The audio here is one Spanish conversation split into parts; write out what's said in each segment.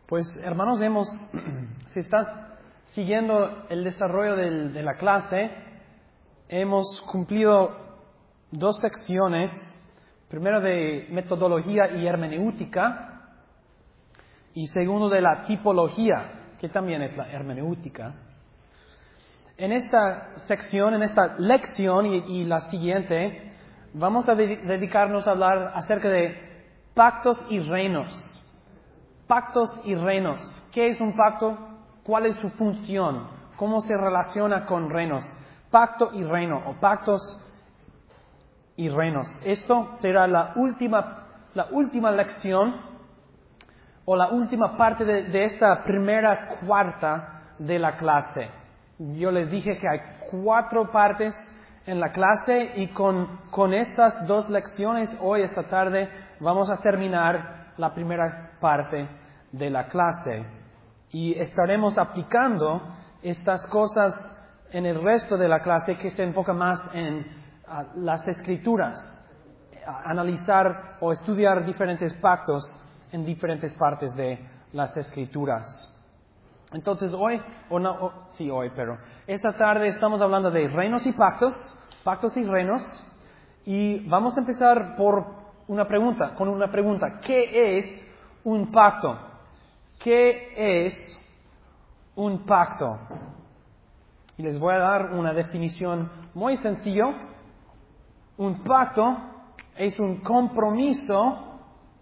Pues hermanos, si estás siguiendo el desarrollo de la clase, hemos cumplido 2 secciones, primero de metodología y hermenéutica, y segundo de la tipología, que también es la hermenéutica. En esta sección, en esta lección y la siguiente, vamos a dedicarnos a hablar acerca de pactos y reinos. Pactos y reinos. ¿Qué es un pacto? ¿Cuál es su función? ¿Cómo se relaciona con reinos? Pacto y reino, o pactos y reinos. Esto será la última lección, o la última parte de esta primera cuarta de la clase. Yo les dije que hay 4 partes en la clase, y con estas 2 lecciones, hoy, esta tarde, vamos a terminar la primera parte de la clase. Y estaremos aplicando estas cosas en el resto de la clase, que se enfoca más en las escrituras, analizar o estudiar diferentes pactos en diferentes partes de las escrituras. Entonces pero esta tarde estamos hablando de reinos y pactos y reinos, y vamos a empezar con una pregunta. ¿Qué es un pacto? ¿Qué es un pacto? Y les voy a dar una definición muy sencilla. Un pacto es un compromiso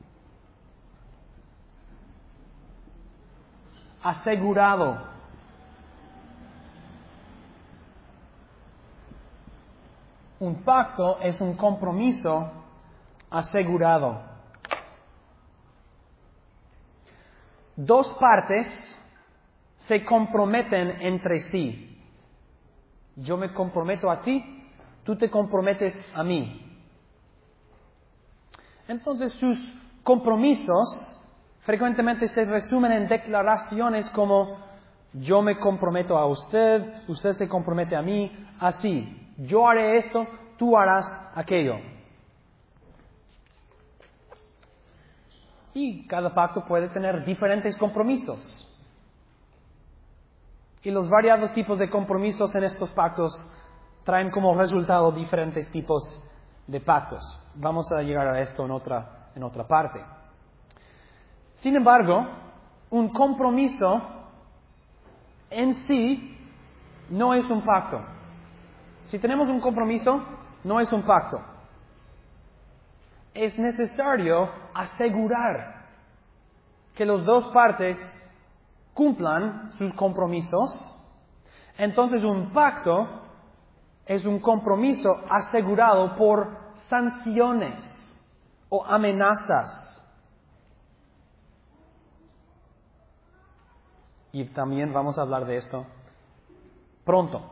asegurado. Un pacto es un compromiso asegurado. 2 partes se comprometen entre sí. Yo me comprometo a ti, tú te comprometes a mí. Entonces sus compromisos frecuentemente se resumen en declaraciones como: yo me comprometo a usted, usted se compromete a mí, así. Yo haré esto, tú harás aquello. Y cada pacto puede tener diferentes compromisos. Y los variados tipos de compromisos en estos pactos traen como resultado diferentes tipos de pactos. Vamos a llegar a esto en otra parte. Sin embargo, un compromiso en sí no es un pacto. Si tenemos un compromiso, no es un pacto. Es necesario asegurar que las 2 partes cumplan sus compromisos. Entonces un pacto es un compromiso asegurado por sanciones o amenazas. Y también vamos a hablar de esto pronto.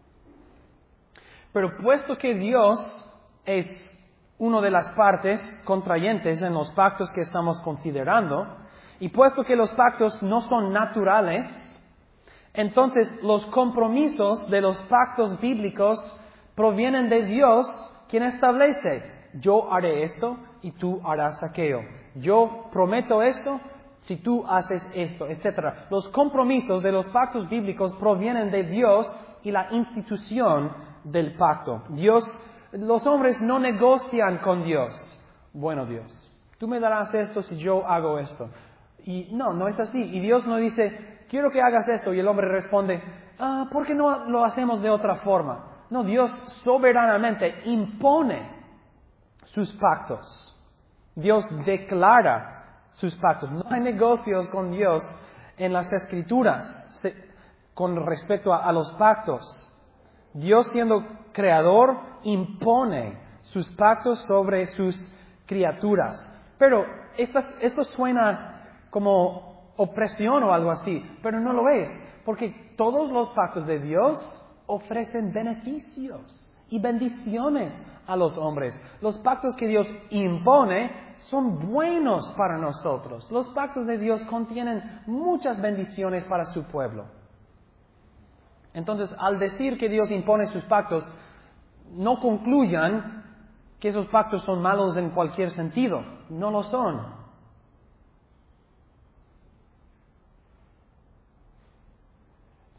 Pero puesto que Dios es una de las partes contrayentes en los pactos que estamos considerando, y puesto que los pactos no son naturales, entonces los compromisos de los pactos bíblicos provienen de Dios, quien establece: yo haré esto y tú harás aquello. Yo prometo esto si tú haces esto, etc. Los compromisos de los pactos bíblicos provienen de Dios y la institución del pacto. Los hombres no negocian con Dios. Bueno, Dios, tú me darás esto si yo hago esto. Y no es así. Y Dios no dice: quiero que hagas esto. Y el hombre responde: ¿por qué no lo hacemos de otra forma? No, Dios soberanamente impone sus pactos. Dios declara sus pactos. No hay negocios con Dios en las Escrituras con respecto a los pactos. Dios, siendo creador, impone sus pactos sobre sus criaturas. Pero esto suena como opresión o algo así, pero no lo es, porque todos los pactos de Dios ofrecen beneficios y bendiciones a los hombres. Los pactos que Dios impone son buenos para nosotros. Los pactos de Dios contienen muchas bendiciones para su pueblo. Entonces, al decir que Dios impone sus pactos, no concluyan que esos pactos son malos en cualquier sentido. No lo son.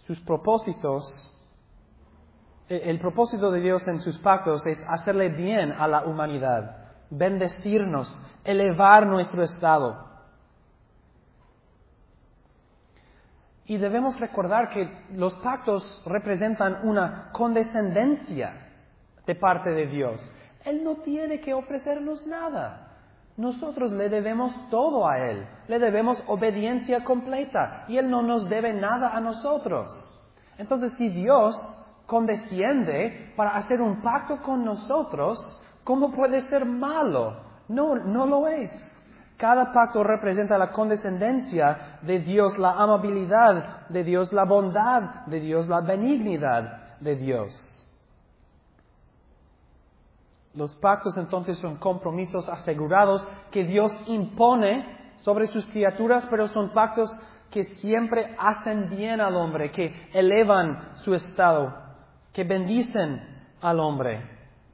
sus propósitos, el propósito de Dios en sus pactos es hacerle bien a la humanidad, bendecirnos, elevar nuestro estado. Y debemos recordar que los pactos representan una condescendencia de parte de Dios. Él no tiene que ofrecernos nada. Nosotros le debemos todo a Él. Le debemos obediencia completa. Y Él no nos debe nada a nosotros. Entonces, si Dios condesciende para hacer un pacto con nosotros, ¿cómo puede ser malo? No lo es. Cada pacto representa la condescendencia de Dios, la amabilidad de Dios, la bondad de Dios, la benignidad de Dios. Los pactos entonces son compromisos asegurados que Dios impone sobre sus criaturas, pero son pactos que siempre hacen bien al hombre, que elevan su estado, que bendicen al hombre.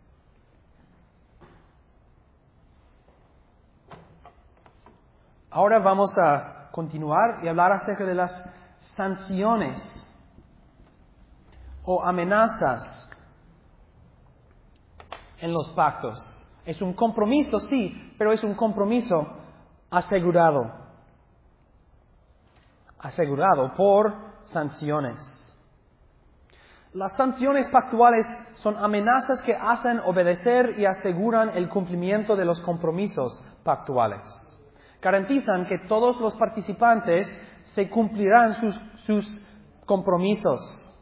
Ahora vamos a continuar y hablar acerca de las sanciones o amenazas en los pactos. Es un compromiso, sí, pero es un compromiso asegurado. Asegurado por sanciones. Las sanciones pactuales son amenazas que hacen obedecer y aseguran el cumplimiento de los compromisos pactuales. Garantizan que todos los participantes se cumplirán sus compromisos.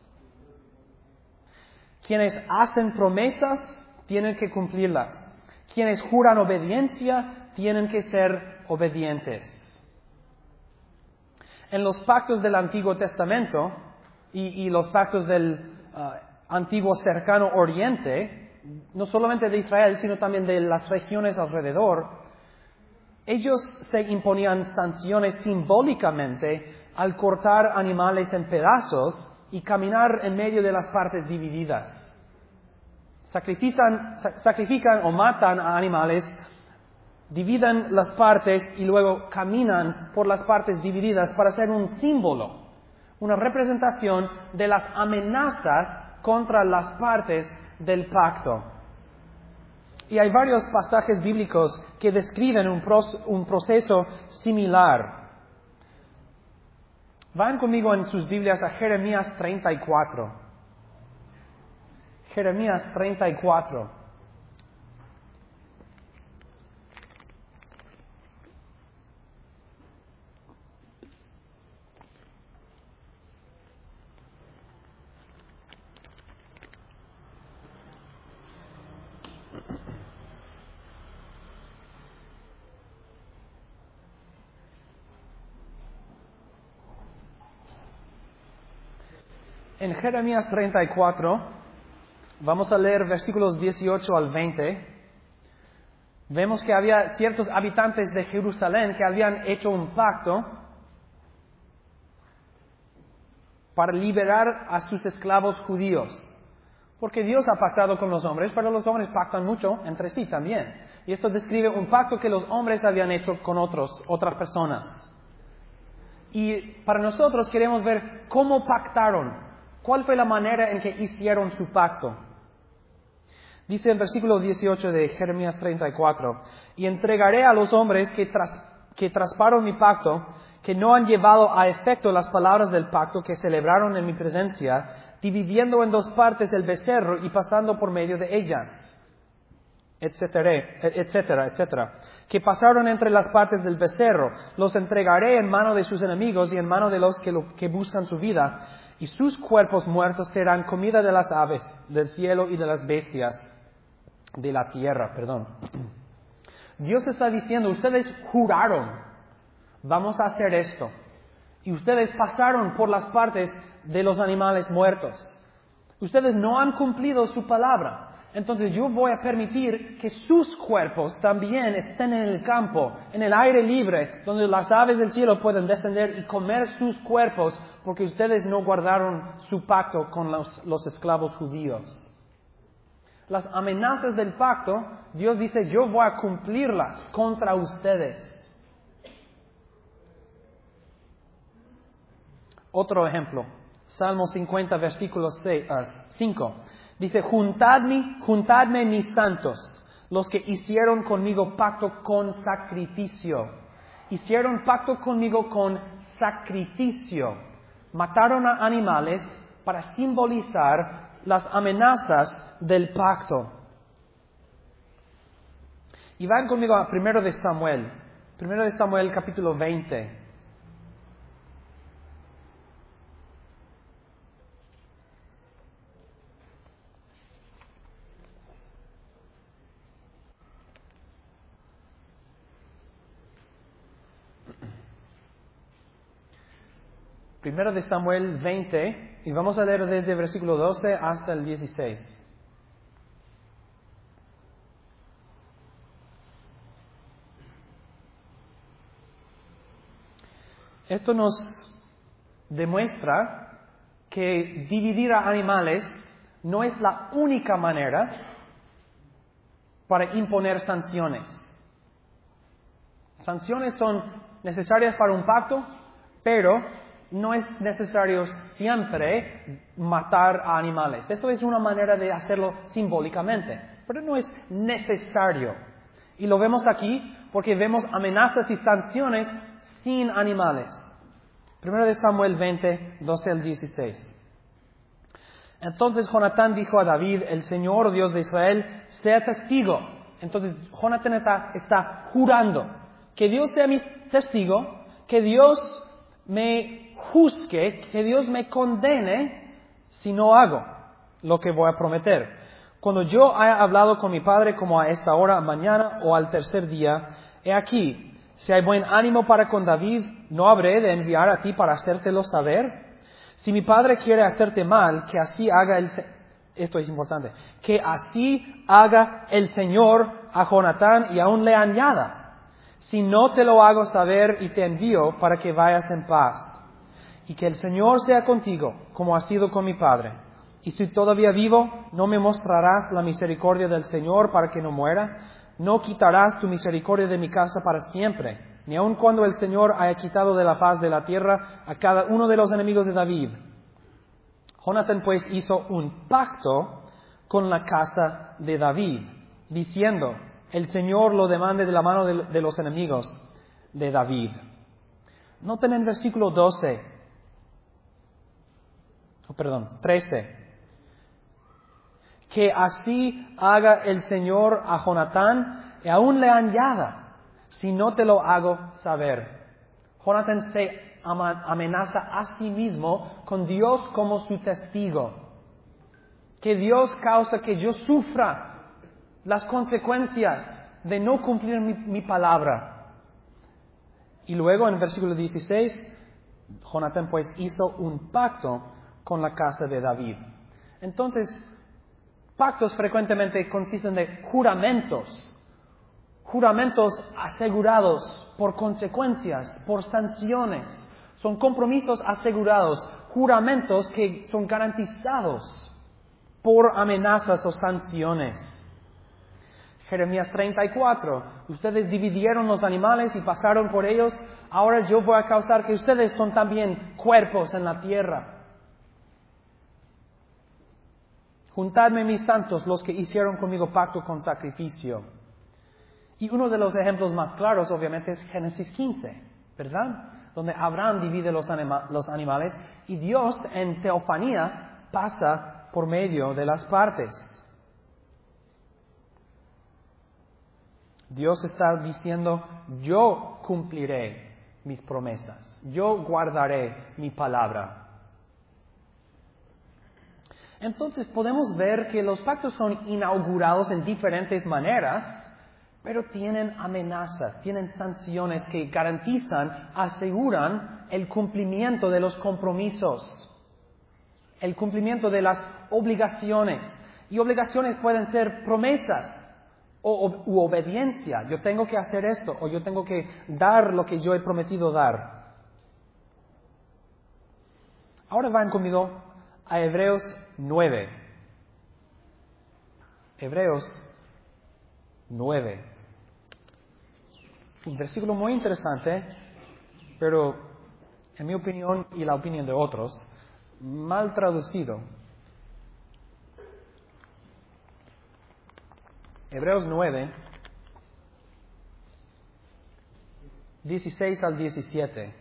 Quienes hacen promesas tienen que cumplirlas. Quienes juran obediencia tienen que ser obedientes. En los pactos del Antiguo Testamento y los pactos del Antiguo Cercano Oriente, no solamente de Israel, sino también de las regiones alrededor, ellos se imponían sanciones simbólicamente al cortar animales en pedazos y caminar en medio de las partes divididas. Sacrifican o matan a animales, dividen las partes y luego caminan por las partes divididas para hacer un símbolo, una representación de las amenazas contra las partes del pacto. Y hay varios pasajes bíblicos que describen un proceso similar. Vayan conmigo en sus Biblias a Jeremías 34. Jeremías 34. En Jeremías 34, vamos a leer versículos 18 al 20. Vemos que había ciertos habitantes de Jerusalén que habían hecho un pacto para liberar a sus esclavos judíos. Porque Dios ha pactado con los hombres, pero los hombres pactan mucho entre sí también. Y esto describe un pacto que los hombres habían hecho con otras personas. Y para nosotros queremos ver cómo pactaron. ¿Cuál fue la manera en que hicieron su pacto? Dice el versículo 18 de Jeremías 34, y entregaré a los hombres que trasparon mi pacto, que no han llevado a efecto las palabras del pacto que celebraron en mi presencia, dividiendo en dos partes el becerro y pasando por medio de ellas, etcétera, que pasaron entre las partes del becerro. Los entregaré en mano de sus enemigos y en mano de los que buscan su vida, y sus cuerpos muertos serán comida de las aves del cielo y de las bestias de la tierra. Dios está diciendo, ustedes juraron, vamos a hacer esto. Y ustedes pasaron por las partes de los animales muertos. Ustedes no han cumplido su palabra. Entonces yo voy a permitir que sus cuerpos también estén en el campo, en el aire libre, donde las aves del cielo pueden descender y comer sus cuerpos, porque ustedes no guardaron su pacto con los esclavos judíos. Las amenazas del pacto, Dios dice, yo voy a cumplirlas contra ustedes. Otro ejemplo, Salmo 50, versículo 5. Dice, juntadme mis santos, los que hicieron conmigo pacto con sacrificio. Hicieron pacto conmigo con sacrificio. Mataron a animales para simbolizar las amenazas del pacto. Y van conmigo a 1 de Samuel. 1 de Samuel capítulo 20. Primero de Samuel 20, y vamos a leer desde el versículo 12 hasta el 16. Esto nos demuestra que dividir a animales no es la única manera para imponer sanciones. Sanciones son necesarias para un pacto, pero no es necesario siempre matar a animales. Esto es una manera de hacerlo simbólicamente, pero no es necesario. Y lo vemos aquí porque vemos amenazas y sanciones sin animales. 1 de Samuel 20, 12 al 16. Entonces Jonatán dijo a David, el Señor Dios de Israel, sea testigo. Entonces Jonatán está jurando que Dios sea mi testigo, que Dios me juzgue, que Dios me condene si no hago lo que voy a prometer. Cuando yo haya hablado con mi padre como a esta hora, mañana o al tercer día, he aquí, si hay buen ánimo para con David, ¿no habré de enviar a ti para hacértelo saber? Si mi padre quiere hacerte mal, que así haga esto es importante, que así haga el Señor a Jonatán y aún le añada. Si no te lo hago saber y te envío para que vayas en paz. Y que el Señor sea contigo, como ha sido con mi padre. Y si todavía vivo, no me mostrarás la misericordia del Señor para que no muera. No quitarás tu misericordia de mi casa para siempre, ni aun cuando el Señor haya quitado de la faz de la tierra a cada uno de los enemigos de David. Jonatán pues hizo un pacto con la casa de David, diciendo, el Señor lo demande de la mano de los enemigos de David. Noten en el versículo 13. Que así haga el Señor a Jonatán y aún le añada, si no te lo hago saber. Jonatán se amenaza a sí mismo con Dios como su testigo. Que Dios causa que yo sufra las consecuencias de no cumplir mi palabra. Y luego en el versículo 16, Jonatán pues hizo un pacto con la casa de David. Entonces, pactos frecuentemente consisten de juramentos asegurados por consecuencias, por sanciones. Son compromisos asegurados, juramentos que son garantizados por amenazas o sanciones. Jeremías 34, ustedes dividieron los animales y pasaron por ellos, ahora yo voy a causar que ustedes son también cuerpos en la tierra. Juntadme mis santos, los que hicieron conmigo pacto con sacrificio. Y uno de los ejemplos más claros, obviamente, es Génesis 15, ¿verdad? Donde Abraham divide los animales y Dios en teofanía pasa por medio de las partes. Dios está diciendo, yo cumpliré mis promesas, yo guardaré mi palabra. Entonces podemos ver que los pactos son inaugurados en diferentes maneras, pero tienen amenazas, tienen sanciones que garantizan, aseguran el cumplimiento de los compromisos, el cumplimiento de las obligaciones. Y obligaciones pueden ser promesas u obediencia. Yo tengo que hacer esto, o yo tengo que dar lo que yo he prometido dar. Ahora van conmigo a Hebreos 9. Hebreos 9. Un versículo muy interesante, pero en mi opinión y la opinión de otros, mal traducido. Hebreos 9, 16 al 17.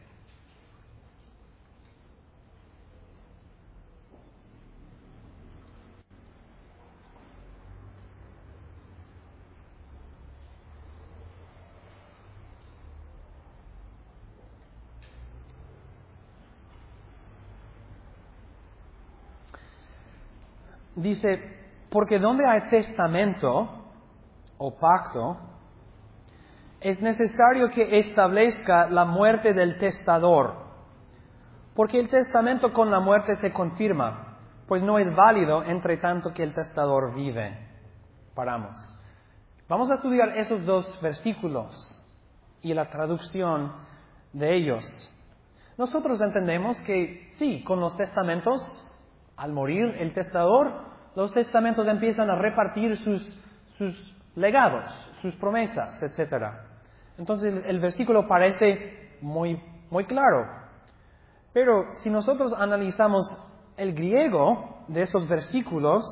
Dice, porque donde hay testamento o pacto, es necesario que establezca la muerte del testador, porque el testamento con la muerte se confirma, pues no es válido entre tanto que el testador vive. Paramos. Vamos a estudiar esos dos versículos y la traducción de ellos. Nosotros entendemos que sí, con los testamentos, al morir el testador, los testamentos empiezan a repartir sus legados, sus promesas, etc. Entonces el versículo parece muy claro. Pero si nosotros analizamos el griego de esos versículos,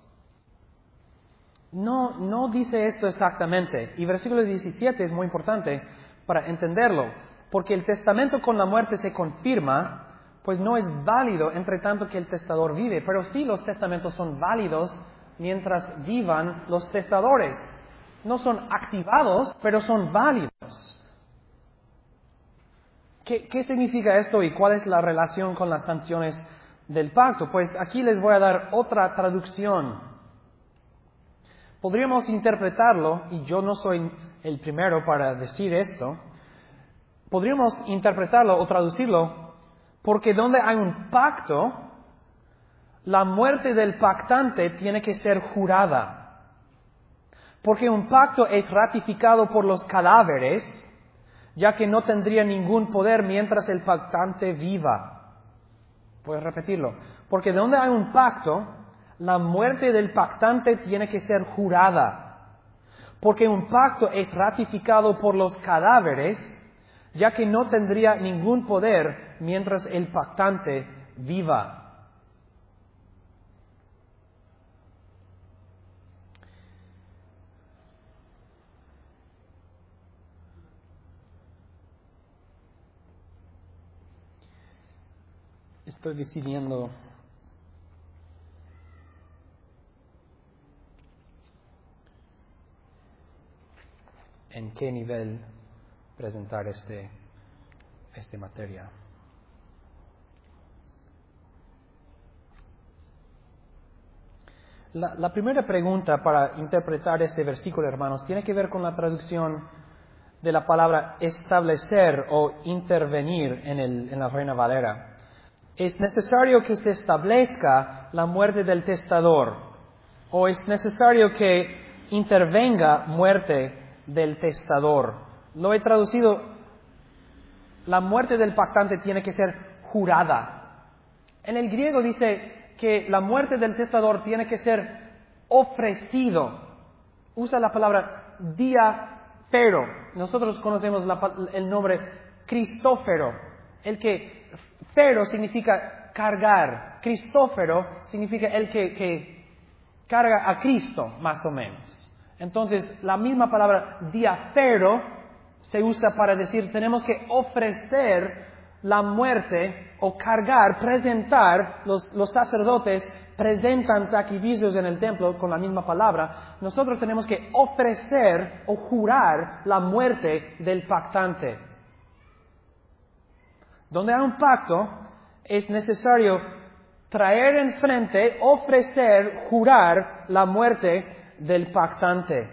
no dice esto exactamente. Y versículo 17 es muy importante para entenderlo, porque el testamento con la muerte se confirma, pues no es válido entre tanto que el testador vive. Pero sí, los testamentos son válidos mientras vivan los testadores. No son activados, pero son válidos. ¿Qué significa esto y cuál es la relación con las sanciones del pacto? Pues aquí les voy a dar otra traducción. Podríamos interpretarlo, y yo no soy el primero para decir esto, podríamos interpretarlo o traducirlo, porque donde hay un pacto, la muerte del pactante tiene que ser jurada. Porque un pacto es ratificado por los cadáveres, ya que no tendría ningún poder mientras el pactante viva. Puedes repetirlo. Porque donde hay un pacto, la muerte del pactante tiene que ser jurada. Porque un pacto es ratificado por los cadáveres, ya que no tendría ningún poder mientras el pactante viva. Estoy decidiendo en qué nivel presentar esta materia. La primera pregunta para interpretar este versículo, hermanos, tiene que ver con la traducción de la palabra establecer o intervenir en la Reina Valera. ¿Es necesario que se establezca la muerte del testador? ¿O es necesario que intervenga muerte del testador? Lo he traducido, la muerte del pactante tiene que ser jurada. En el griego dice que la muerte del testador tiene que ser ofrecido. Usa la palabra diafero. Nosotros conocemos el nombre Cristófero. Fero significa cargar. Cristófero significa el que carga a Cristo, más o menos. Entonces, la misma palabra diafero se usa para decir tenemos que ofrecer la muerte o cargar, presentar. Los sacerdotes presentan sacrificios en el templo con la misma palabra. Nosotros tenemos que ofrecer o jurar la muerte del pactante. Donde hay un pacto, es necesario traer enfrente, ofrecer, jurar la muerte del pactante.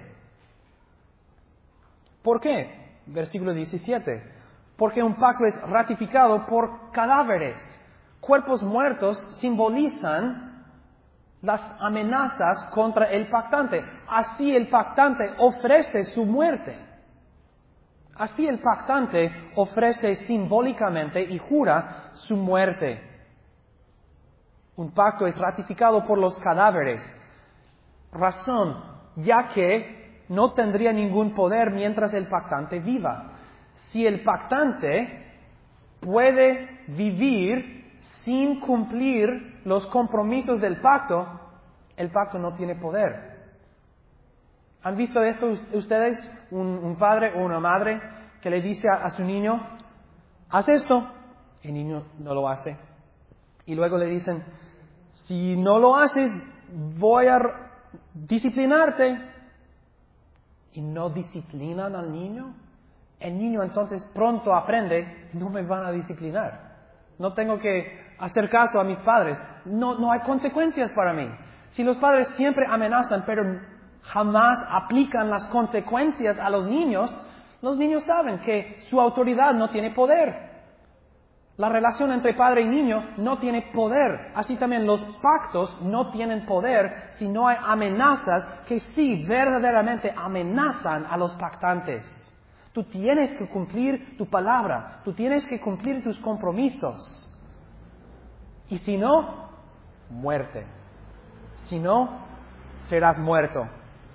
¿Por qué? Versículo 17. Porque un pacto es ratificado por cadáveres. Cuerpos muertos simbolizan las amenazas contra el pactante. Así el pactante ofrece su muerte. Así el pactante ofrece simbólicamente y jura su muerte. Un pacto es ratificado por los cadáveres. Razón, ya que no tendría ningún poder mientras el pactante viva. Si el pactante puede vivir sin cumplir los compromisos del pacto, el pacto no tiene poder. ¿Han visto esto ustedes? Un padre o una madre que le dice a su niño, haz esto, el niño no lo hace. Y luego le dicen, si no lo haces, voy a disciplinarte. Y no disciplinan al niño. El niño entonces pronto aprende, no me van a disciplinar. No tengo que hacer caso a mis padres. No hay consecuencias para mí. Si los padres siempre amenazan, pero jamás aplican las consecuencias a los niños saben que su autoridad no tiene poder. La relación entre padre y niño no tiene poder. Así también los pactos no tienen poder si no hay amenazas que sí verdaderamente amenazan a los pactantes. Tú tienes que cumplir tu palabra, tú tienes que cumplir tus compromisos. Y si no, muerte. Si no, serás muerto.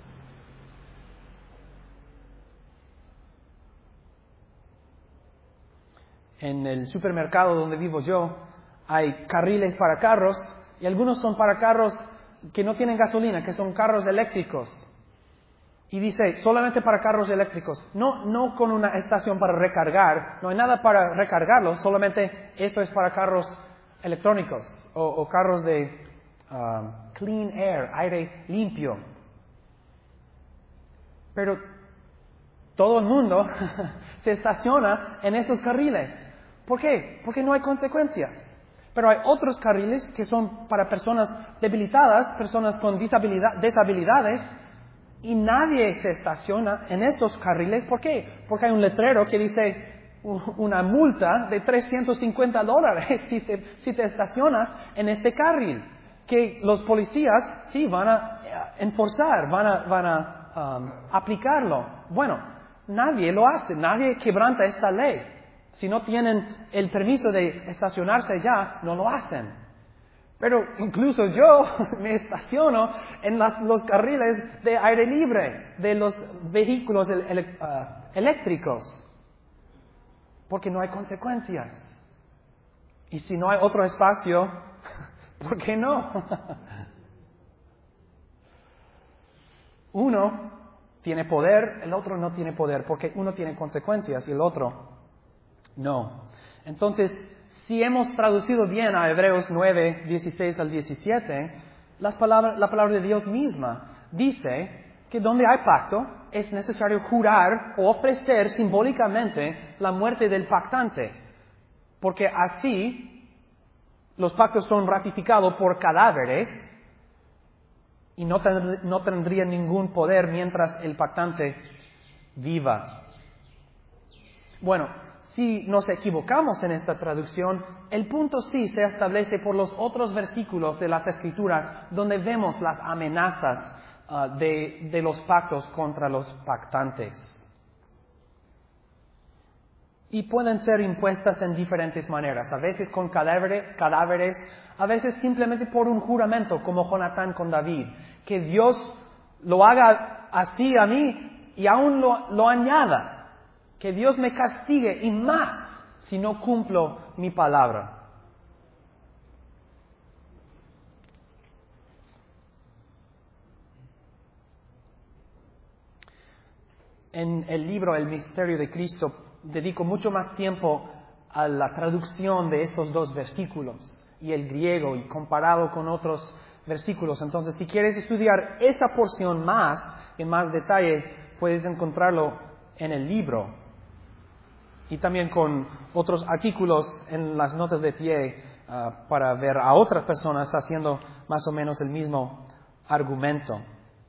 En el supermercado donde vivo yo hay carriles para carros y algunos son para carros que no tienen gasolina, que son carros eléctricos. Y dice, solamente para carros eléctricos, no con una estación para recargar, no hay nada para recargarlos, solamente esto es para carros electrónicos o carros de clean air, aire limpio. Pero todo el mundo se estaciona en estos carriles. ¿Por qué? Porque no hay consecuencias. Pero hay otros carriles que son para personas debilitadas, personas con deshabilidades, y nadie se estaciona en esos carriles. ¿Por qué? Porque hay un letrero que dice una multa de $350 si te estacionas en este carril, que los policías sí van a enforzar, van a aplicarlo. Bueno, nadie lo hace, nadie quebranta esta ley. Si no tienen el permiso de estacionarse ya, no lo hacen. Pero incluso yo me estaciono en los carriles de aire libre, de los vehículos eléctricos, porque no hay consecuencias. Y si no hay otro espacio, ¿por qué no? Uno tiene poder, el otro no tiene poder, porque uno tiene consecuencias y el otro no. Entonces, si hemos traducido bien a Hebreos 9, 16 al 17, la palabra de Dios misma dice que donde hay pacto es necesario jurar o ofrecer simbólicamente la muerte del pactante, porque así los pactos son ratificados por cadáveres y no tendrían ningún poder mientras el pactante viva. Bueno, si nos equivocamos en esta traducción, el punto sí se establece por los otros versículos de las Escrituras donde vemos las amenazas de los pactos contra los pactantes. Y pueden ser impuestas en diferentes maneras, a veces con cadáveres, a veces simplemente por un juramento, como Jonatán con David, que Dios lo haga así a mí y aún lo añada. Que Dios me castigue y más si no cumplo mi palabra. En el libro El Misterio de Cristo dedico mucho más tiempo a la traducción de estos dos versículos y el griego y comparado con otros versículos. Entonces, si quieres estudiar esa porción más, en más detalle, puedes encontrarlo en el libro. Y también con otros artículos en las notas de pie para ver a otras personas haciendo más o menos el mismo argumento.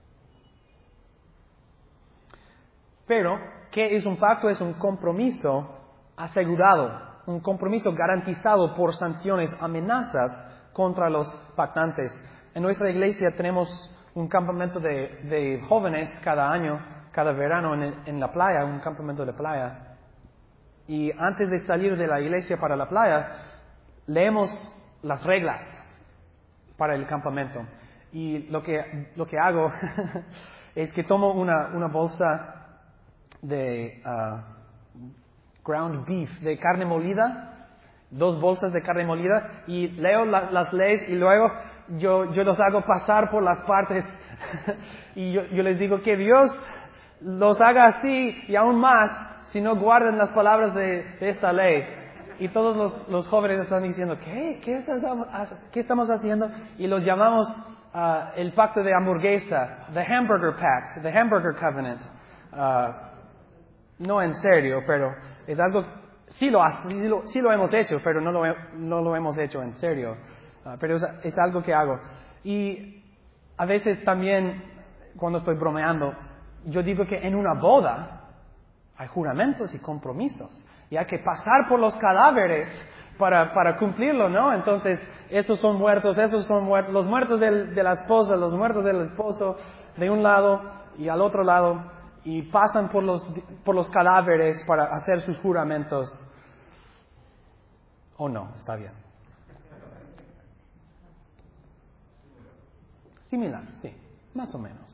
Pero, ¿qué es un pacto? Es un compromiso asegurado, un compromiso garantizado por sanciones, amenazas contra los pactantes. En nuestra iglesia tenemos un campamento de jóvenes cada año, cada verano en la playa, un campamento de playa. Y antes de salir de la iglesia para la playa, leemos las reglas para el campamento. Y lo que hago es que tomo una bolsa de ground beef, de carne molida, 2 bolsas de carne molida y leo las leyes y luego yo los hago pasar por las partes y yo les digo que Dios los haga así y aún más si no guardan las palabras de esta ley. Y todos los jóvenes están diciendo, ¿qué estamos haciendo? Y los llamamos el pacto de hamburguesa, the hamburger pact, the hamburger covenant. No en serio, pero es algo, sí lo hemos hecho, pero no lo hemos hecho en serio. Pero es algo que hago. Y a veces también, cuando estoy bromeando, yo digo que en una boda hay juramentos y compromisos. Y hay que pasar por los cadáveres para cumplirlo, ¿no? Entonces, esos son muertos, los muertos de la esposa, los muertos del esposo, de un lado y al otro lado, y pasan por los cadáveres para hacer sus juramentos. ¿O no? Está bien. Similar, sí, más o menos.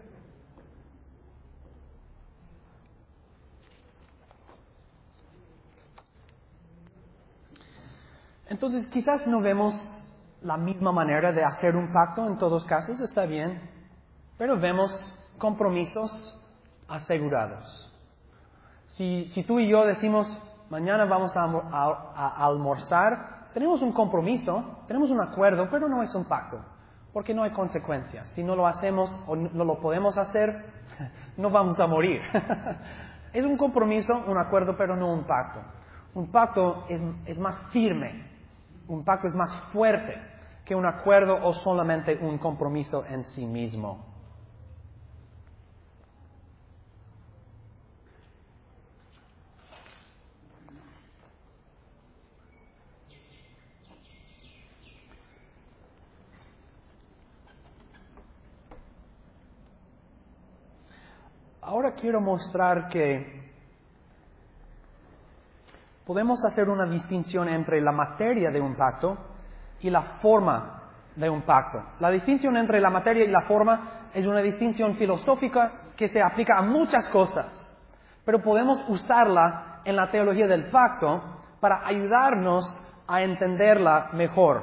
Entonces, quizás no vemos la misma manera de hacer un pacto en todos casos, está bien, pero vemos compromisos asegurados. Si tú y yo decimos, mañana vamos a almorzar, tenemos un compromiso, tenemos un acuerdo, pero no es un pacto, porque no hay consecuencias. Si no lo hacemos o no lo podemos hacer, no vamos a morir. Es un compromiso, un acuerdo, pero no un pacto. Un pacto es más firme. Un pacto es más fuerte que un acuerdo o solamente un compromiso en sí mismo. Ahora quiero mostrar que podemos hacer una distinción entre la materia de un pacto y la forma de un pacto. La distinción entre la materia y la forma es una distinción filosófica que se aplica a muchas cosas, pero podemos usarla en la teología del pacto para ayudarnos a entenderla mejor.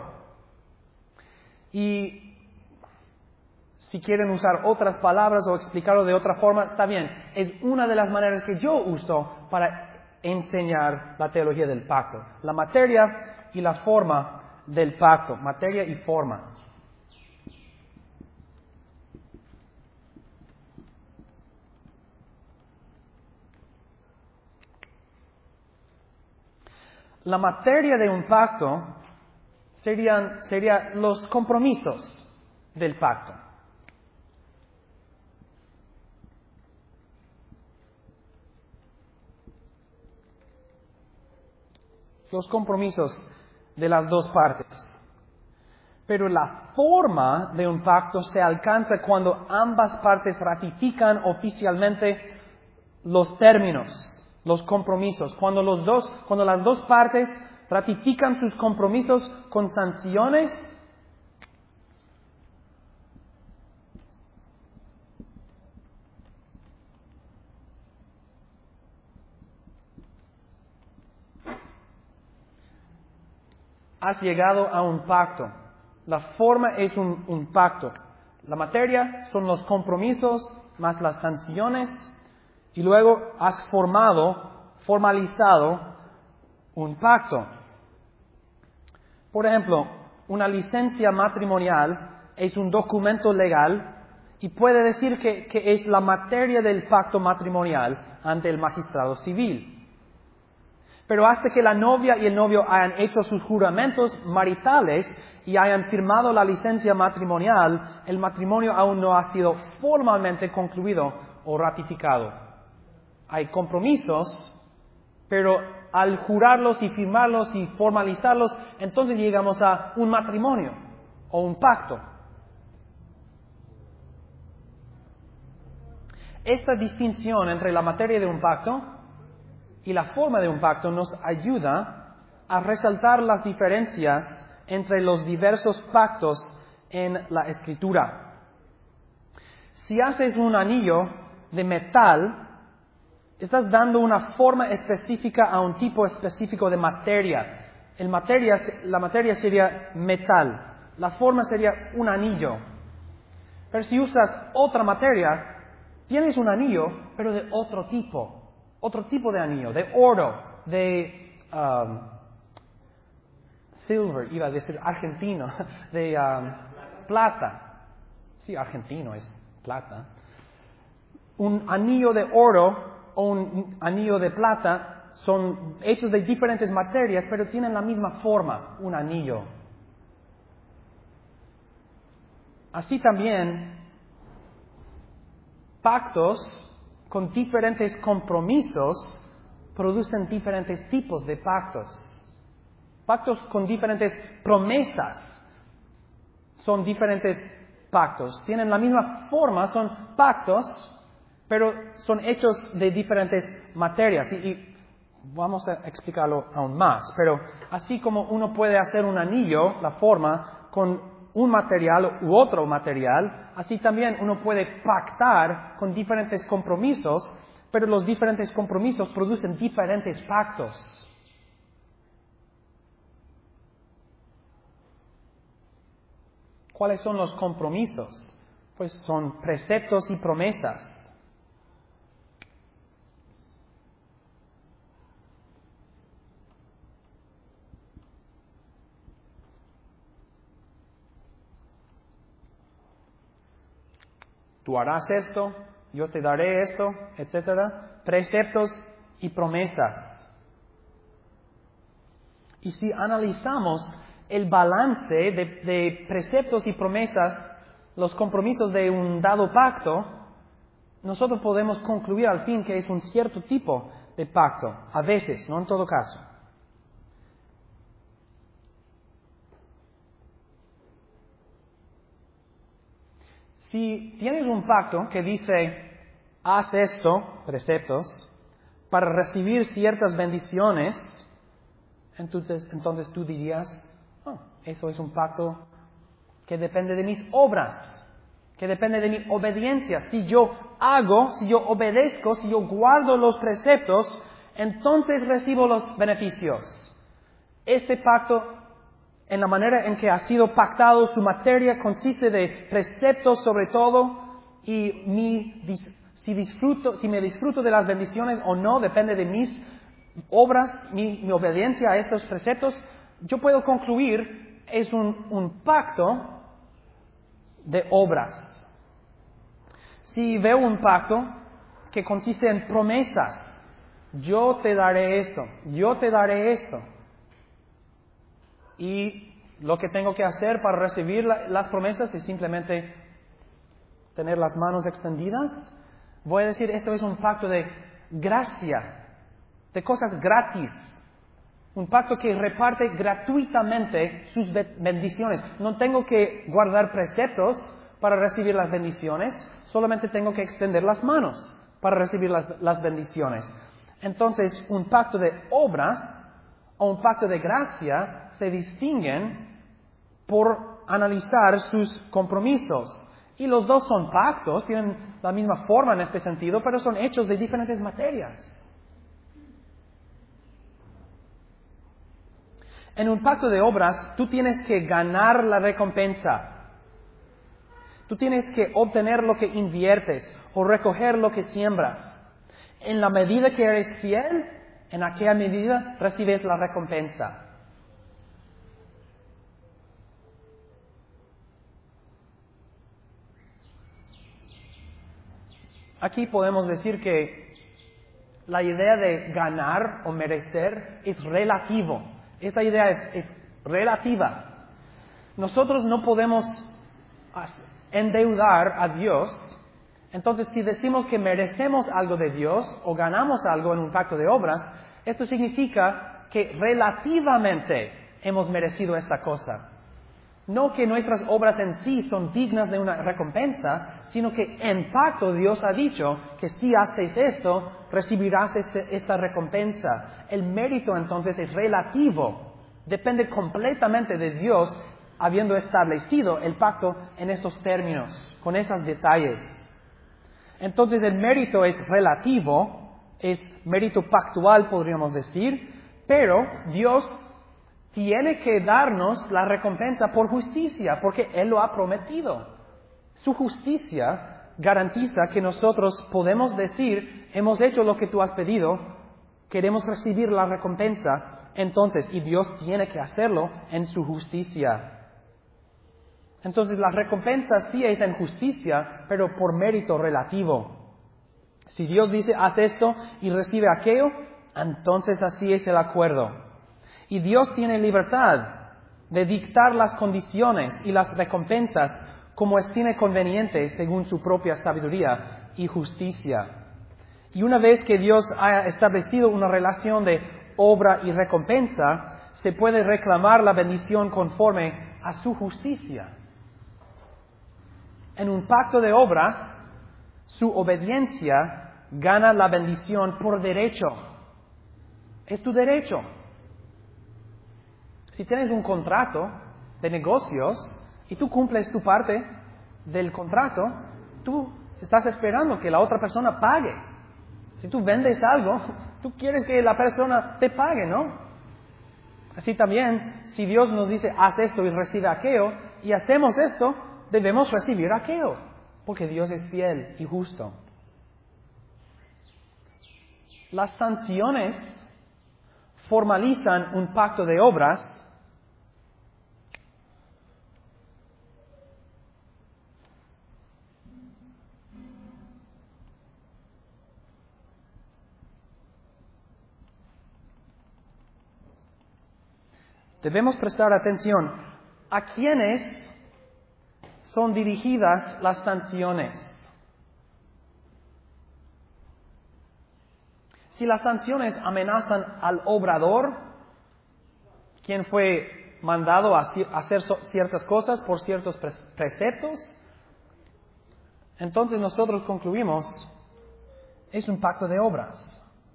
Y si quieren usar otras palabras o explicarlo de otra forma, está bien. Es una de las maneras que yo uso para enseñar la teología del pacto. La materia y la forma del pacto. Materia y forma. La materia de un pacto serían los compromisos del pacto. Los compromisos de las dos partes. Pero la forma de un pacto se alcanza cuando ambas partes ratifican oficialmente los términos, los compromisos. Cuando las dos partes ratifican sus compromisos con sanciones has llegado a un pacto. La forma es un pacto. La materia son los compromisos más las sanciones y luego has formalizado un pacto. Por ejemplo, una licencia matrimonial es un documento legal y puede decir que es la materia del pacto matrimonial ante el magistrado civil. Pero hasta que la novia y el novio hayan hecho sus juramentos maritales y hayan firmado la licencia matrimonial, el matrimonio aún no ha sido formalmente concluido o ratificado. Hay compromisos, pero al jurarlos y firmarlos y formalizarlos, entonces llegamos a un matrimonio o un pacto. Esta distinción entre la materia de un pacto y la forma de un pacto nos ayuda a resaltar las diferencias entre los diversos pactos en la Escritura. Si haces un anillo de metal, estás dando una forma específica a un tipo específico de materia, la materia sería metal, la forma sería un anillo. Pero si usas otra materia, tienes un anillo, pero de otro tipo de anillo, de oro, de silver, iba a decir argentino, de plata. Sí, argentino es plata. Un anillo de oro o un anillo de plata son hechos de diferentes materias, pero tienen la misma forma, un anillo. Así también, pactos con diferentes compromisos producen diferentes tipos de pactos. Pactos con diferentes promesas son diferentes pactos. Tienen la misma forma, son pactos, pero son hechos de diferentes materias. Y vamos a explicarlo aún más. Pero así como uno puede hacer un anillo, la forma, con un material u otro material, así también uno puede pactar con diferentes compromisos, pero los diferentes compromisos producen diferentes pactos. ¿Cuáles son los compromisos? Pues son preceptos y promesas. Tú harás esto, yo te daré esto, etc. Preceptos y promesas. Y si analizamos el balance de preceptos y promesas, los compromisos de un dado pacto, nosotros podemos concluir al fin que es un cierto tipo de pacto, a veces, no en todo caso. Si tienes un pacto que dice, haz esto, preceptos, para recibir ciertas bendiciones, entonces tú dirías, eso es un pacto que depende de mis obras, que depende de mi obediencia. Si yo obedezco, si yo guardo los preceptos, entonces recibo los beneficios. Este pacto, en la manera en que ha sido pactado, su materia consiste de preceptos sobre todo, y si me disfruto de las bendiciones o no, depende de mis obras, mi obediencia a estos preceptos. Yo puedo concluir, es un pacto de obras. Si veo un pacto que consiste en promesas, yo te daré esto, yo te daré esto, y lo que tengo que hacer para recibir las promesas es simplemente tener las manos extendidas, voy a decir, esto es un pacto de gracia, de cosas gratis. Un pacto que reparte gratuitamente sus bendiciones. No tengo que guardar preceptos para recibir las bendiciones, solamente tengo que extender las manos para recibir las bendiciones. Entonces, un pacto de obras o un pacto de gracia se distinguen por analizar sus compromisos. Y los dos son pactos, tienen la misma forma en este sentido, pero son hechos de diferentes materias. En un pacto de obras, tú tienes que ganar la recompensa. Tú tienes que obtener lo que inviertes o recoger lo que siembras. En la medida que eres fiel, en aquella medida recibes la recompensa. Aquí podemos decir que la idea de ganar o merecer es relativo. Esta idea es relativa. Nosotros no podemos endeudar a Dios. Entonces, si decimos que merecemos algo de Dios o ganamos algo en un pacto de obras, esto significa que relativamente hemos merecido esta cosa. No que nuestras obras en sí son dignas de una recompensa, sino que en pacto Dios ha dicho que si haces esto, recibirás esta recompensa. El mérito entonces es relativo, depende completamente de Dios habiendo establecido el pacto en esos términos, con esos detalles. Entonces el mérito es relativo, es mérito pactual podríamos decir, pero Dios tiene que darnos la recompensa por justicia, porque Él lo ha prometido. Su justicia garantiza que nosotros podemos decir, hemos hecho lo que tú has pedido, queremos recibir la recompensa, entonces, y Dios tiene que hacerlo en su justicia. Entonces, la recompensa sí es en justicia, pero por mérito relativo. Si Dios dice, haz esto y recibe aquello, entonces así es el acuerdo. Y Dios tiene libertad de dictar las condiciones y las recompensas como estime conveniente según su propia sabiduría y justicia. Y una vez que Dios ha establecido una relación de obra y recompensa, se puede reclamar la bendición conforme a su justicia. En un pacto de obras, su obediencia gana la bendición por derecho. Es tu derecho. Si tienes un contrato de negocios y tú cumples tu parte del contrato, tú estás esperando que la otra persona pague. Si tú vendes algo, tú quieres que la persona te pague, ¿no? Así también, si Dios nos dice, haz esto y recibe aquello, y hacemos esto, debemos recibir aquello, porque Dios es fiel y justo. Las sanciones formalizan un pacto de obras Debemos prestar atención a quiénes son dirigidas las sanciones. Si las sanciones amenazan al obrador, quien fue mandado a hacer ciertas cosas por ciertos preceptos, entonces nosotros concluimos, es un pacto de obras.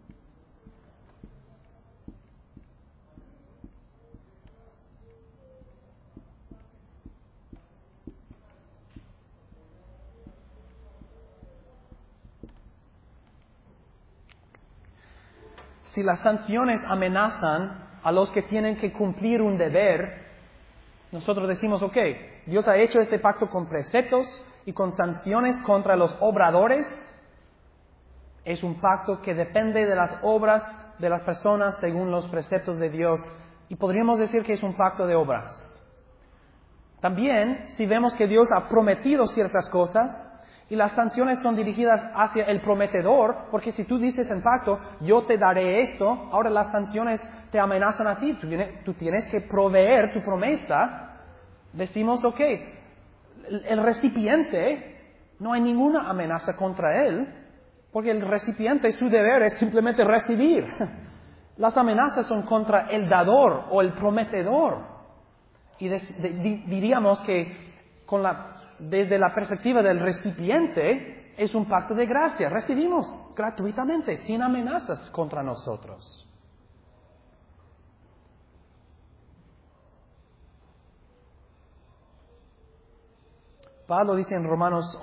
Si las sanciones amenazan a los que tienen que cumplir un deber, nosotros decimos, ok, Dios ha hecho este pacto con preceptos y con sanciones contra los obradores. Es un pacto que depende de las obras de las personas según los preceptos de Dios. Y podríamos decir que es un pacto de obras. También, si vemos que Dios ha prometido ciertas cosas, y las sanciones son dirigidas hacia el prometedor, porque si tú dices en pacto, yo te daré esto, ahora las sanciones te amenazan a ti, tú tienes que proveer tu promesa. Decimos, ok, el recipiente, no hay ninguna amenaza contra él, porque el recipiente, su deber es simplemente recibir. Las amenazas son contra el dador o el prometedor. Y diríamos que desde la perspectiva del recipiente, es un pacto de gracia. Recibimos gratuitamente, sin amenazas contra nosotros. Pablo dice en Romanos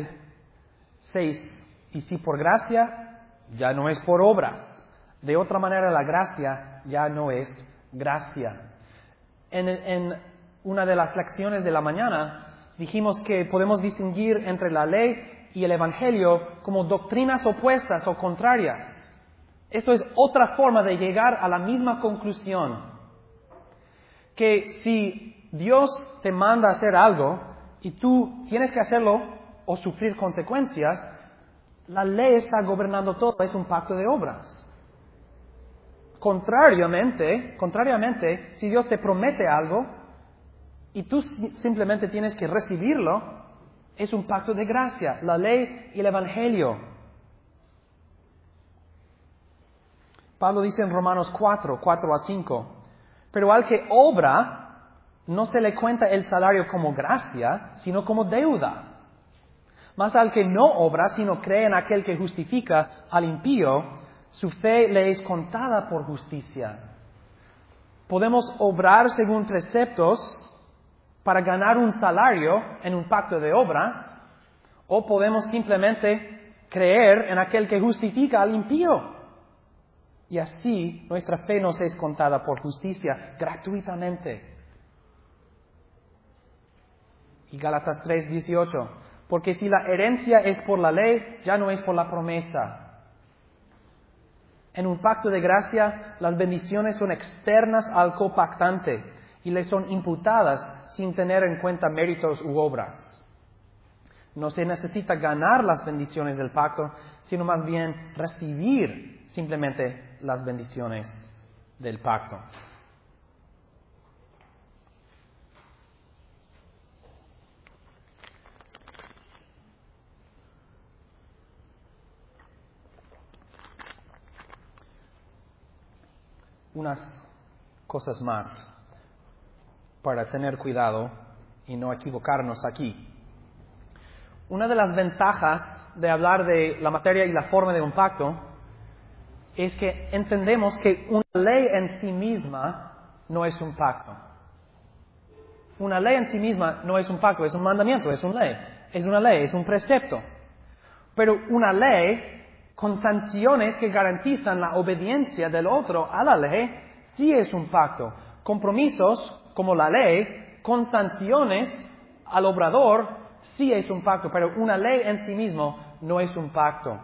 11:6, y si por gracia, ya no es por obras. De otra manera, la gracia ya no es gracia. En una de las lecciones de la mañana, dijimos que podemos distinguir entre la ley y el Evangelio como doctrinas opuestas o contrarias. Esto es otra forma de llegar a la misma conclusión. Que si Dios te manda a hacer algo y tú tienes que hacerlo o sufrir consecuencias, la ley está gobernando todo, es un pacto de obras. Contrariamente, si Dios te promete algo, y tú simplemente tienes que recibirlo, es un pacto de gracia, la ley y el Evangelio. Pablo dice en Romanos 4:4-5, pero al que obra, no se le cuenta el salario como gracia, sino como deuda. Mas al que no obra, sino cree en aquel que justifica al impío, su fe le es contada por justicia. Podemos obrar según preceptos para ganar un salario en un pacto de obras, o podemos simplemente creer en aquel que justifica al impío. Y así nuestra fe nos es contada por justicia gratuitamente. Y Gálatas 3:18, porque si la herencia es por la ley, ya no es por la promesa. En un pacto de gracia, las bendiciones son externas al copactante y le son imputadas sin tener en cuenta méritos u obras. No se necesita ganar las bendiciones del pacto, sino más bien recibir simplemente las bendiciones del pacto. Unas cosas más para tener cuidado y no equivocarnos aquí. Una de las ventajas de hablar de la materia y la forma de un pacto es que entendemos que una ley en sí misma no es un pacto. Una ley en sí misma no es un pacto, es un mandamiento, es una ley. Es una ley, es un precepto. Pero una ley con sanciones que garantizan la obediencia del otro a la ley sí es un pacto. Compromisos como la ley con sanciones al obrador sí es un pacto, pero una ley en sí mismo no es un pacto.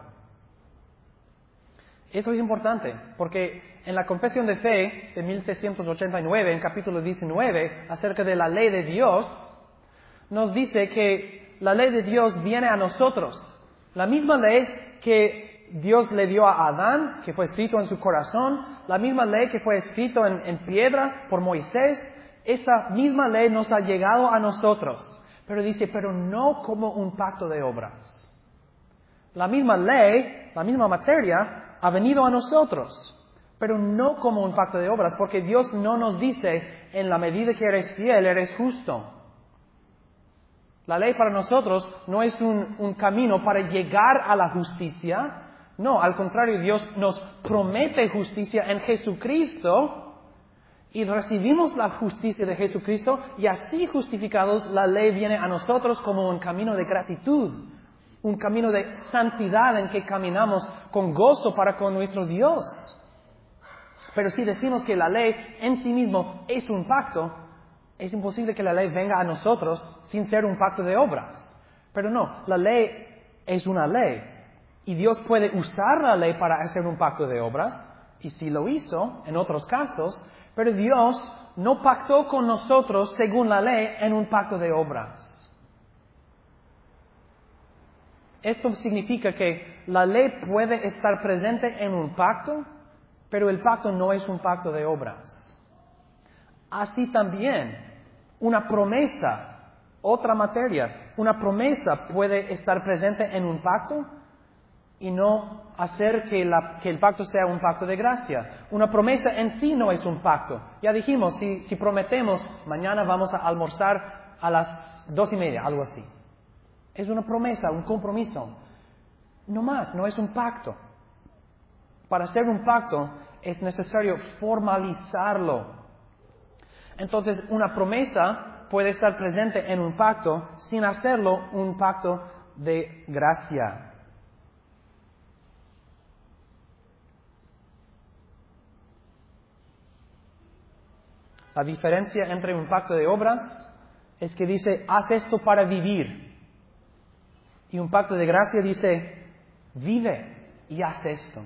Esto es importante, porque en la Confesión de Fe de 1689, en capítulo 19, acerca de la ley de Dios, nos dice que la ley de Dios viene a nosotros. La misma ley que Dios le dio a Adán, que fue escrito en su corazón, la misma ley que fue escrito en piedra por Moisés, esa misma ley nos ha llegado a nosotros. Pero dice, pero no como un pacto de obras. La misma ley, la misma materia, ha venido a nosotros, pero no como un pacto de obras, porque Dios no nos dice, en la medida que eres fiel, eres justo. La ley para nosotros no es un camino para llegar a la justicia. No, al contrario, Dios nos promete justicia en Jesucristo y recibimos la justicia de Jesucristo y así justificados la ley viene a nosotros como un camino de gratitud, un camino de santidad en que caminamos con gozo para con nuestro Dios. Pero si decimos que la ley en sí mismo es un pacto, es imposible que la ley venga a nosotros sin ser un pacto de obras. Pero no, la ley es una ley. Y Dios puede usar la ley para hacer un pacto de obras, y sí lo hizo en otros casos, pero Dios no pactó con nosotros según la ley en un pacto de obras. Esto significa que la ley puede estar presente en un pacto, pero el pacto no es un pacto de obras. Así también, una promesa, otra materia, una promesa puede estar presente en un pacto y no hacer que el pacto sea un pacto de gracia. Una promesa en sí no es un pacto. Ya dijimos, si prometemos, mañana vamos a almorzar a las 2:30, algo así. Es una promesa, un compromiso. No más, no es un pacto. Para hacer un pacto es necesario formalizarlo. Entonces, una promesa puede estar presente en un pacto sin hacerlo un pacto de gracia. La diferencia entre un pacto de obras es que dice, haz esto para vivir. Y un pacto de gracia dice, vive y haz esto.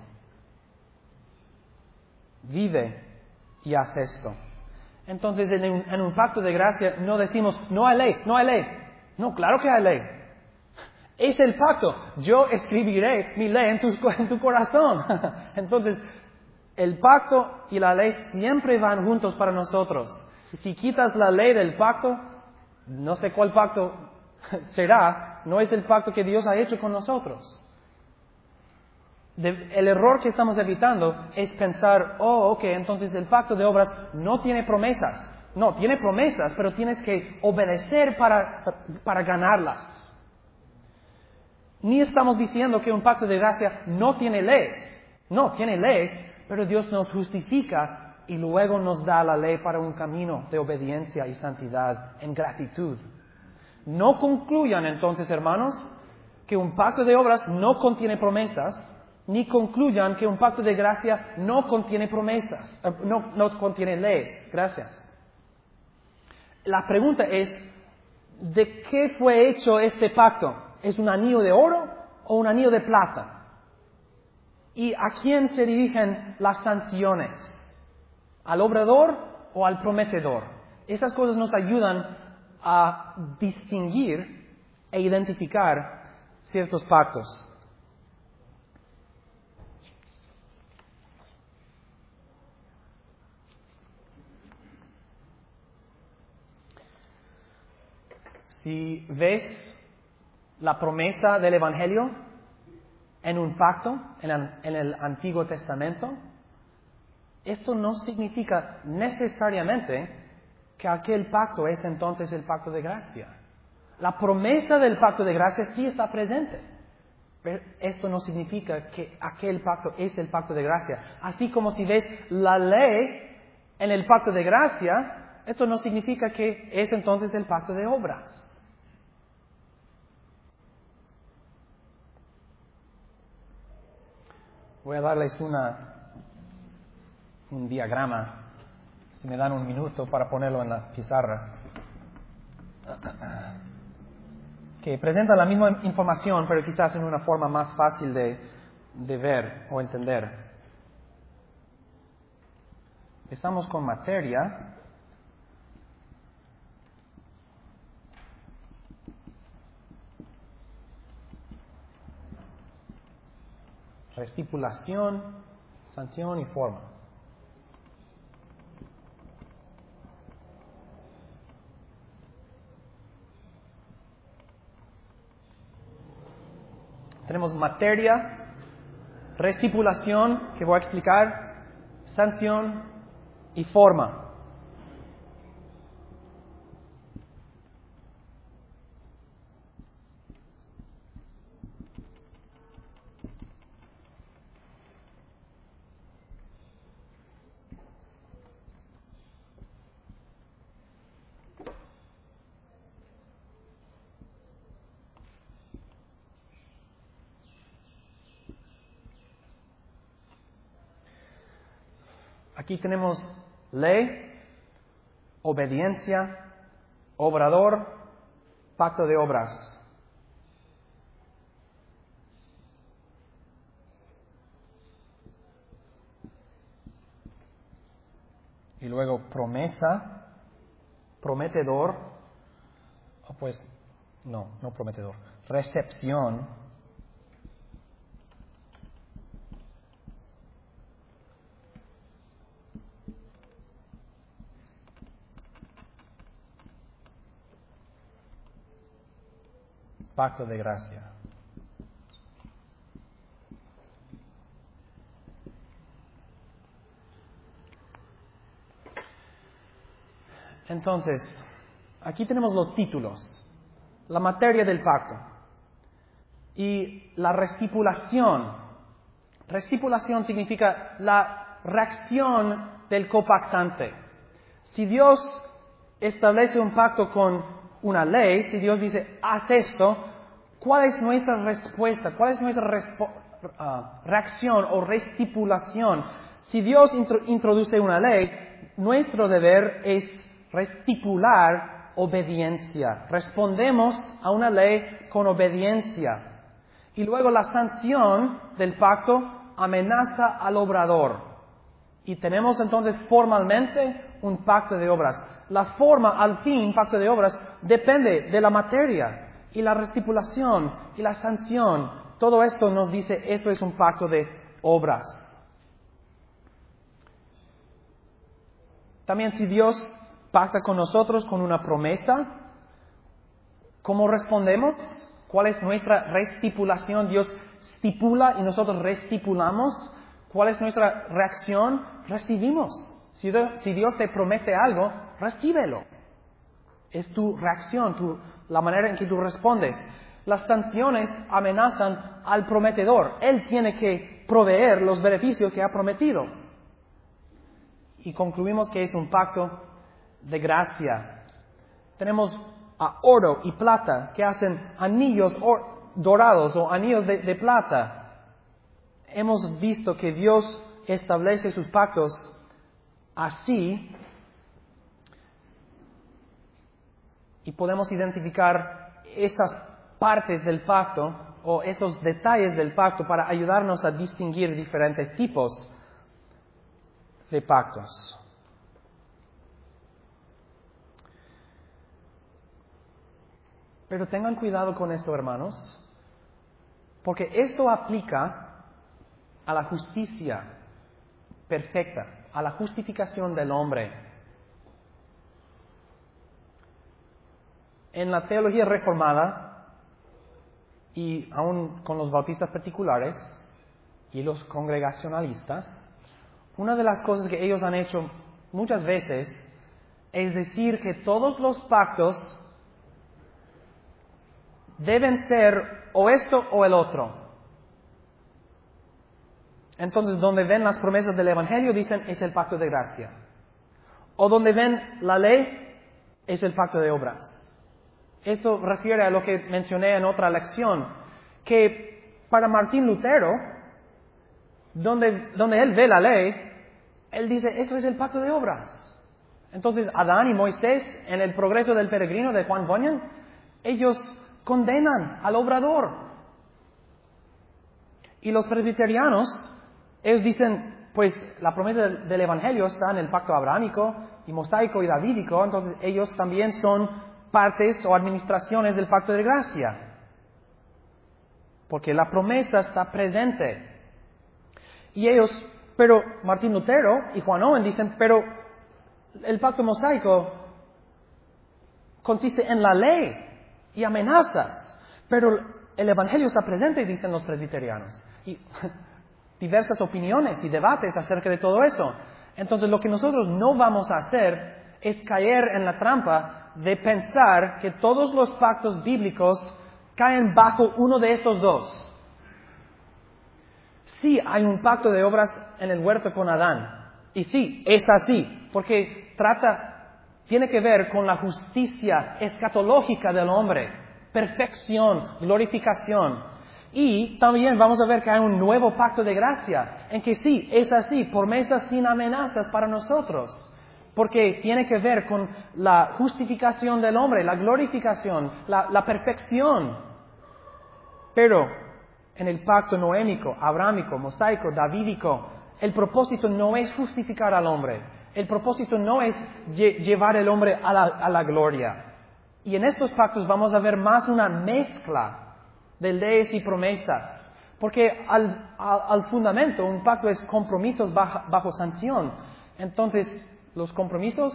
Vive y haz esto. Entonces, en un pacto de gracia no decimos, no hay ley, no hay ley. No, claro que hay ley. Es el pacto. Yo escribiré mi ley en tu corazón. Entonces, el pacto y la ley siempre van juntos para nosotros. Y si quitas la ley del pacto, no sé cuál pacto será, no es el pacto que Dios ha hecho con nosotros. El error que estamos evitando es pensar, entonces el pacto de obras no tiene promesas. No, tiene promesas, pero tienes que obedecer para ganarlas. Ni estamos diciendo que un pacto de gracia no tiene leyes. No, tiene leyes, pero Dios nos justifica y luego nos da la ley para un camino de obediencia y santidad en gratitud. No concluyan entonces, hermanos, que un pacto de obras no contiene promesas, ni concluyan que un pacto de gracia no contiene promesas, no contiene leyes. Gracias. La pregunta es, ¿de qué fue hecho este pacto? ¿Es un anillo de oro o un anillo de plata? ¿Y a quién se dirigen las sanciones? ¿Al obrador o al prometedor? Esas cosas nos ayudan a distinguir e identificar ciertos pactos. Si ves la promesa del Evangelio en un pacto, en el Antiguo Testamento, esto no significa necesariamente que aquel pacto es entonces el pacto de gracia. La promesa del pacto de gracia sí está presente, pero esto no significa que aquel pacto es el pacto de gracia. Así como si ves la ley en el pacto de gracia, esto no significa que es entonces el pacto de obras. Voy a darles un diagrama, si me dan un minuto para ponerlo en la pizarra, que presenta la misma información, pero quizás en una forma más fácil de ver o entender. Empezamos con materia. Restipulación, sanción y forma. Tenemos materia, restipulación, que voy a explicar, sanción y forma. Aquí tenemos ley, obediencia, obrador, pacto de obras. Y luego promesa, prometedor, no prometedor, recepción. Pacto de gracia. Entonces, aquí tenemos los títulos, la materia del pacto y la restipulación. Restipulación significa la reacción del copactante. Si Dios establece un pacto con una ley, si Dios dice, haz esto, ¿cuál es nuestra respuesta? ¿Cuál es nuestra reacción o restipulación? Si Dios introduce una ley, nuestro deber es restipular obediencia. Respondemos a una ley con obediencia. Y luego la sanción del pacto amenaza al obrador. Y tenemos entonces formalmente un pacto de obras. La forma, al fin, pacto de obras, depende de la materia. Y la restipulación y la sanción, todo esto nos dice, esto es un pacto de obras. También si Dios pacta con nosotros con una promesa, ¿cómo respondemos? ¿Cuál es nuestra restipulación? Dios estipula y nosotros restipulamos. ¿Cuál es nuestra reacción? Recibimos. Si Dios te promete algo, recíbelo. Es tu reacción, la manera en que tú respondes. Las sanciones amenazan al prometedor. Él tiene que proveer los beneficios que ha prometido. Y concluimos que es un pacto de gracia. Tenemos oro y plata que hacen anillos dorados o anillos de plata. hemos visto que Dios establece sus pactos así, y podemos identificar esas partes del pacto o esos detalles del pacto para ayudarnos a distinguir diferentes tipos de pactos. Pero tengan cuidado con esto, hermanos, porque esto aplica a la justicia perfecta, a la justificación del hombre. En la teología reformada, y aún con los bautistas particulares y los congregacionalistas, una de las cosas que ellos han hecho muchas veces es decir que todos los pactos deben ser o esto o el otro. Entonces, donde ven las promesas del Evangelio, dicen, es el pacto de gracia. O donde ven la ley, es el pacto de obras. Esto refiere a lo que mencioné en otra lección, que para Martín Lutero, donde él ve la ley, él dice, esto es el pacto de obras. Entonces, Adán y Moisés, en el progreso del peregrino de Juan Bunyan, ellos condenan al obrador. Y los presbiterianos, ellos dicen, pues la promesa del Evangelio está en el pacto abrahámico y mosaico y davídico, entonces ellos también son partes o administraciones del pacto de gracia. Porque la promesa está presente. Y ellos, pero Martín Lutero y Juan Owen dicen, pero el pacto mosaico consiste en la ley y amenazas, pero el Evangelio está presente, dicen los presbiterianos. Y diversas opiniones y debates acerca de todo eso. Entonces, lo que nosotros no vamos a hacer es caer en la trampa de pensar que todos los pactos bíblicos caen bajo uno de estos dos. Sí, hay un pacto de obras en el huerto con Adán. Y sí, es así, porque tiene que ver con la justicia escatológica del hombre, perfección, glorificación. Y también vamos a ver que hay un nuevo pacto de gracia, en que sí, es así, promesas sin amenazas para nosotros, porque tiene que ver con la justificación del hombre, la glorificación, la perfección. Pero en el pacto noémico, abrámico, mosaico, davídico, el propósito no es justificar al hombre. El propósito no es llevar al hombre a la gloria. Y en estos pactos vamos a ver más una mezcla de leyes y promesas. Porque al fundamento, un pacto es compromisos bajo sanción. Entonces, los compromisos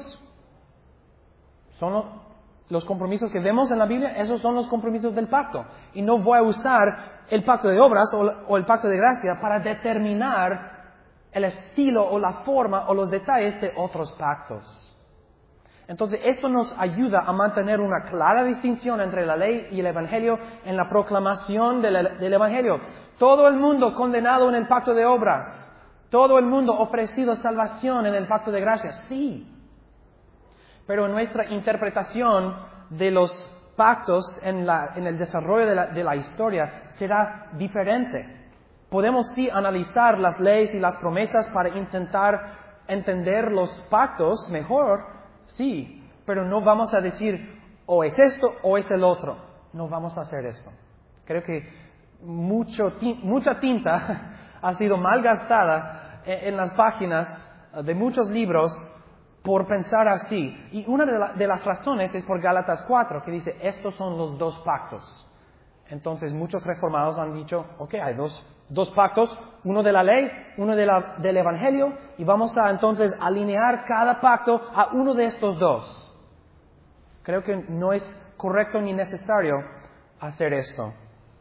son los compromisos que vemos en la Biblia, esos son los compromisos del pacto. Y no voy a usar el pacto de obras o el pacto de gracia para determinar el estilo o la forma o los detalles de otros pactos. Entonces, esto nos ayuda a mantener una clara distinción entre la ley y el Evangelio en la proclamación del Evangelio. Todo el mundo condenado en el pacto de obras. Todo el mundo ofrecido salvación en el pacto de gracia. Sí. Pero en nuestra interpretación de los pactos en el desarrollo de la historia será diferente. Podemos sí analizar las leyes y las promesas para intentar entender los pactos mejor, sí, pero no vamos a decir o es esto o es el otro. No vamos a hacer esto. Creo que mucha tinta ha sido malgastada en las páginas de muchos libros por pensar así. Y una de las razones es por Gálatas 4, que dice, estos son los dos pactos. Entonces muchos reformados han dicho, ok, hay dos pactos, uno de la ley, uno del Evangelio, y vamos a entonces alinear cada pacto a uno de estos dos. Creo que no es correcto ni necesario hacer esto.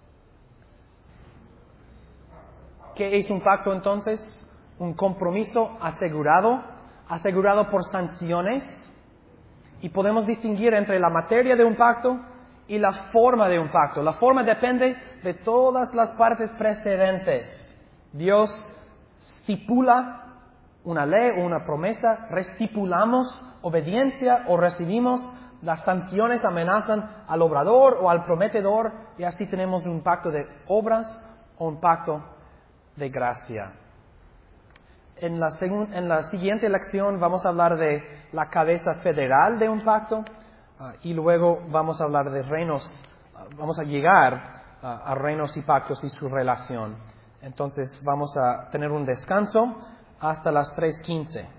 ¿Qué es un pacto entonces? Un compromiso asegurado por sanciones, y podemos distinguir entre la materia de un pacto y la forma de un pacto. La forma depende de todas las partes precedentes. Dios estipula una ley o una promesa, restipulamos obediencia o recibimos, las sanciones amenazan al obrador o al prometedor, y así tenemos un pacto de obras o un pacto de gracia. En la siguiente lección vamos a hablar de la cabeza federal de un pacto y luego vamos a hablar de reinos, vamos a llegar a reinos y pactos y su relación. Entonces vamos a tener un descanso hasta las 3:15.